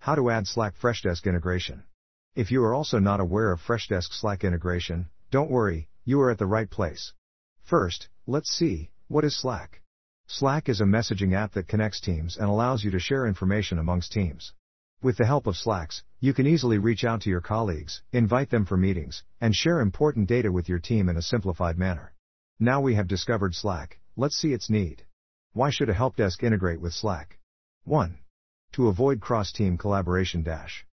How to add Slack Freshdesk integration. If you are also not aware of Freshdesk Slack integration, don't worry, you are at the right place. First, let's see, what is Slack? Slack is a messaging app that connects teams and allows you to share information amongst teams. With the help of Slacks, you can easily reach out to your colleagues, invite them for meetings, and share important data with your team in a simplified manner. Now we have discovered Slack, let's see its need. Why should a help desk integrate with Slack? 1. To avoid cross-team collaboration.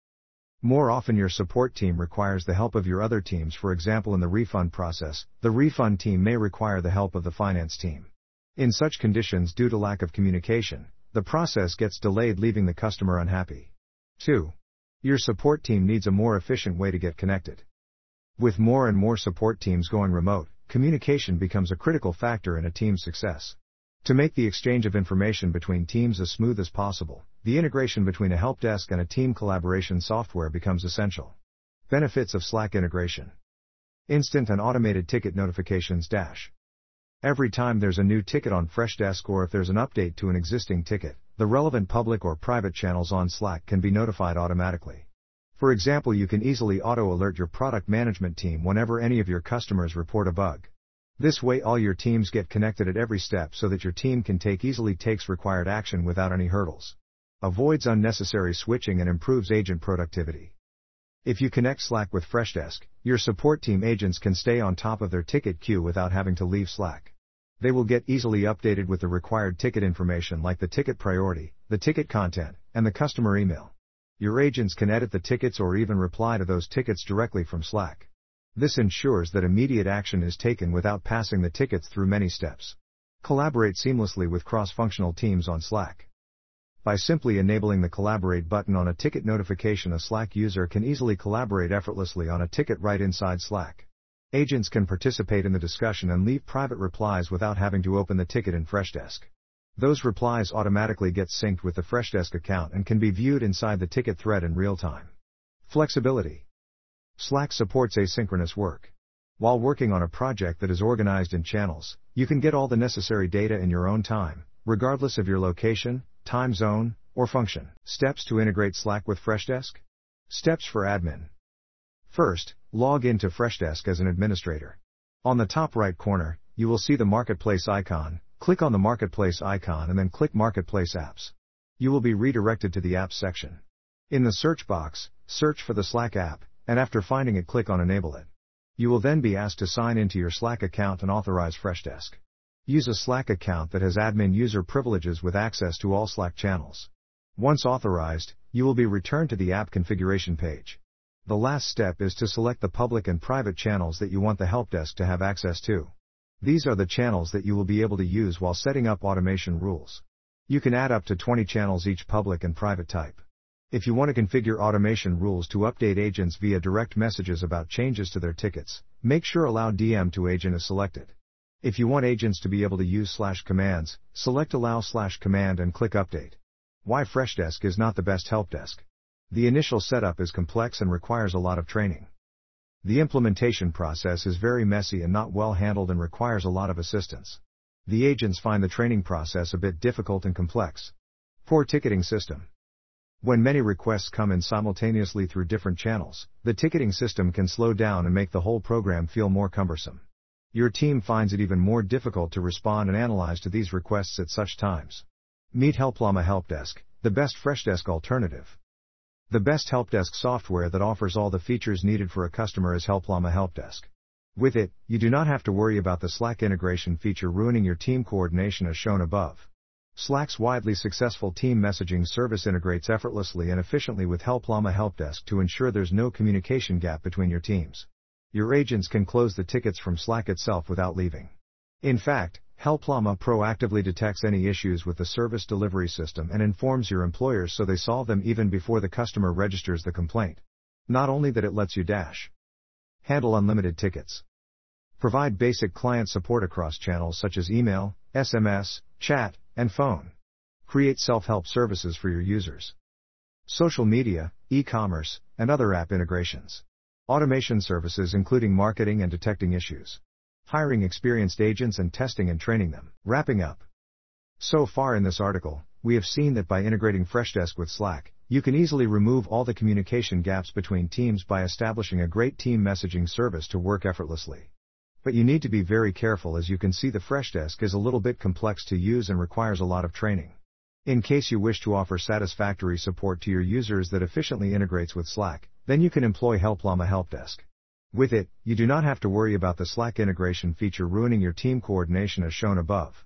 More often your support team requires the help of your other teams. For example, in the refund process, the refund team may require the help of the finance team. In such conditions, due to lack of communication, the process gets delayed, leaving the customer unhappy. 2. Your support team needs a more efficient way to get connected. With more and more support teams going remote, communication becomes a critical factor in a team's success. To make the exchange of information between teams as smooth as possible, the integration between a help desk and a team collaboration software becomes essential. Benefits of Slack integration. Instant and automated ticket notifications. Every time there's a new ticket on Freshdesk, or if there's an update to an existing ticket, the relevant public or private channels on Slack can be notified automatically. For example, you can easily auto-alert your product management team whenever any of your customers report a bug. This way all your teams get connected at every step so that your team can easily take required action without any hurdles. Avoids unnecessary switching and improves agent productivity. If you connect Slack with Freshdesk, your support team agents can stay on top of their ticket queue without having to leave Slack. They will get easily updated with the required ticket information like the ticket priority, the ticket content, and the customer email. Your agents can edit the tickets or even reply to those tickets directly from Slack. This ensures that immediate action is taken without passing the tickets through many steps. Collaborate seamlessly with cross-functional teams on Slack. By simply enabling the Collaborate button on a ticket notification, a Slack user can easily collaborate effortlessly on a ticket right inside Slack. Agents can participate in the discussion and leave private replies without having to open the ticket in Freshdesk. Those replies automatically get synced with the Freshdesk account and can be viewed inside the ticket thread in real time. Flexibility. Slack supports asynchronous work. While working on a project that is organized in channels, you can get all the necessary data in your own time, regardless of your location, time zone, or function. Steps to integrate Slack with Freshdesk. Steps for admin. First, log into Freshdesk as an administrator. On the top right corner, you will see the Marketplace icon. Click on the Marketplace icon and then click Marketplace Apps. You will be redirected to the Apps section. In the search box, search for the Slack app, and after finding it, click on Enable it. You will then be asked to sign into your Slack account and authorize Freshdesk. Use a Slack account that has admin user privileges with access to all Slack channels. Once authorized, you will be returned to the app configuration page. The last step is to select the public and private channels that you want the help desk to have access to. These are the channels that you will be able to use while setting up automation rules. You can add up to 20 channels, each public and private type. If you want to configure automation rules to update agents via direct messages about changes to their tickets, make sure Allow DM to Agent is selected. If you want agents to be able to use /commands, select Allow /command and click Update. Why Freshdesk is not the best help desk? The initial setup is complex and requires a lot of training. The implementation process is very messy and not well handled and requires a lot of assistance. The agents find the training process a bit difficult and complex. Poor ticketing system. When many requests come in simultaneously through different channels, the ticketing system can slow down and make the whole program feel more cumbersome. Your team finds it even more difficult to respond and analyze to these requests at such times. Meet Helplama Helpdesk, the best Freshdesk alternative. The best helpdesk software that offers all the features needed for a customer is Helplama Helpdesk. With it, you do not have to worry about the Slack integration feature ruining your team coordination as shown above. Slack's widely successful team messaging service integrates effortlessly and efficiently with Helplama Helpdesk to ensure there's no communication gap between your teams. Your agents can close the tickets from Slack itself without leaving. In fact, Helplama proactively detects any issues with the service delivery system and informs your employers so they solve them even before the customer registers the complaint. Not only that, it lets you handle unlimited tickets. Provide basic client support across channels such as email, SMS, chat, and phone. Create self-help services for your users. Social media, e-commerce, and other app integrations. Automation services including marketing and detecting issues. Hiring experienced agents and testing and training them. Wrapping up. So far in this article, we have seen that by integrating Freshdesk with Slack, You can easily remove all the communication gaps between teams by establishing a great team messaging service to work effortlessly. But you need to be very careful, as you can see the Freshdesk is a little bit complex to use and requires a lot of training. In case you wish to offer satisfactory support to your users that efficiently integrates with Slack, then you can employ HelpLlama Helpdesk. With it, you do not have to worry about the Slack integration feature ruining your team coordination as shown above.